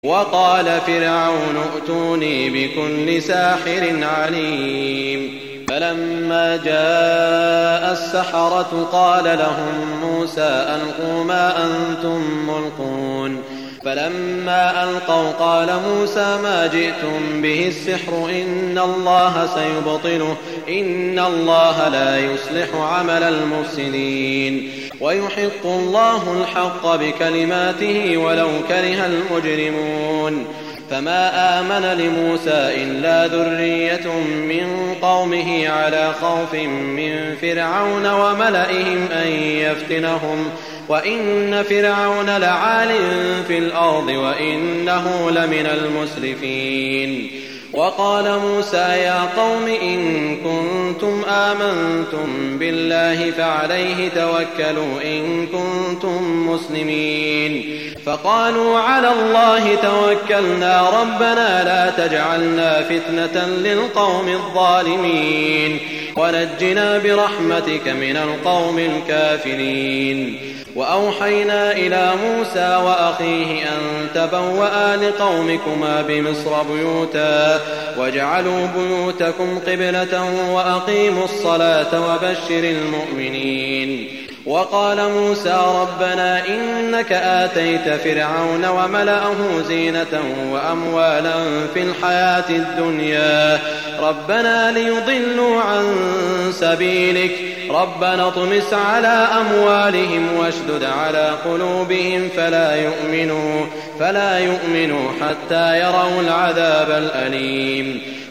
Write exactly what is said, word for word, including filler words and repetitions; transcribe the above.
وقال فرعون ائتوني بكل ساحر عليم. فلما جاء السحرة قال لهم موسى ألقوا ما أنتم ملقون. فلما ألقوا قال موسى ما جئتم به السحر إن الله سيبطله إن الله لا يصلح عمل المفسدين ويحق الله الحق بكلماته ولو كره المجرمون. فما آمن لموسى إلا ذرية من قومه على خوف من فرعون وملئهم أن يفتنهم وإن فرعون لعال في الأرض وإنه لمن المسرفين. وقال موسى يا قوم إن كنتم آمنتم بالله فعليه توكلوا إن كنتم مسلمين. فقالوا على الله توكلنا ربنا لا تجعلنا فتنة للقوم الظالمين ونجنا برحمتك من القوم الكافرين. وأوحينا إلى موسى وأخيه أن تبوأ لقومكما بمصر بيوتا واجعلوا بيوتكم قبلة وأقيموا الصلاة وبشر المؤمنين. وقال موسى ربنا إنك آتيت فرعون وملأه زينة وأموالا في الحياة الدنيا ربنا ليضلوا عن سبيلك ربنا اطمس على أموالهم واشدد على قلوبهم فلا يؤمنوا, فلا يؤمنوا حتى يروا العذاب الأليم.